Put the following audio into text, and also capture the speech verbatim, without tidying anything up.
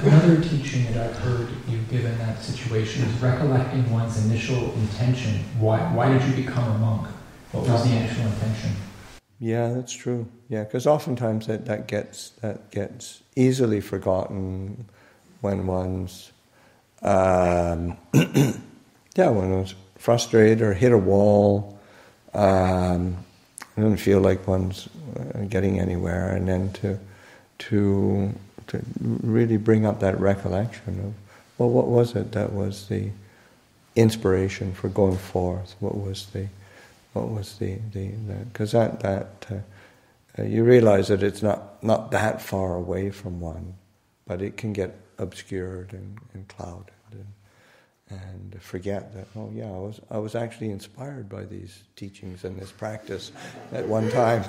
Another teaching that I've heard you give in that situation is recollecting one's initial intention. Why, why did you become a monk? What was the initial intention? Yeah, that's true. Yeah, because oftentimes that, that gets that gets easily forgotten when one's um, yeah, when one's frustrated or hit a wall, um, doesn't feel like one's getting anywhere, and then to to to really bring up that recollection of, well, what was it that was the inspiration for going forth? What was the What was the the because that that uh, uh, you realize that it's not not that far away from one, but it can get obscured and, and clouded and, and forget that, oh yeah, I was I was actually inspired by these teachings and this practice at one time.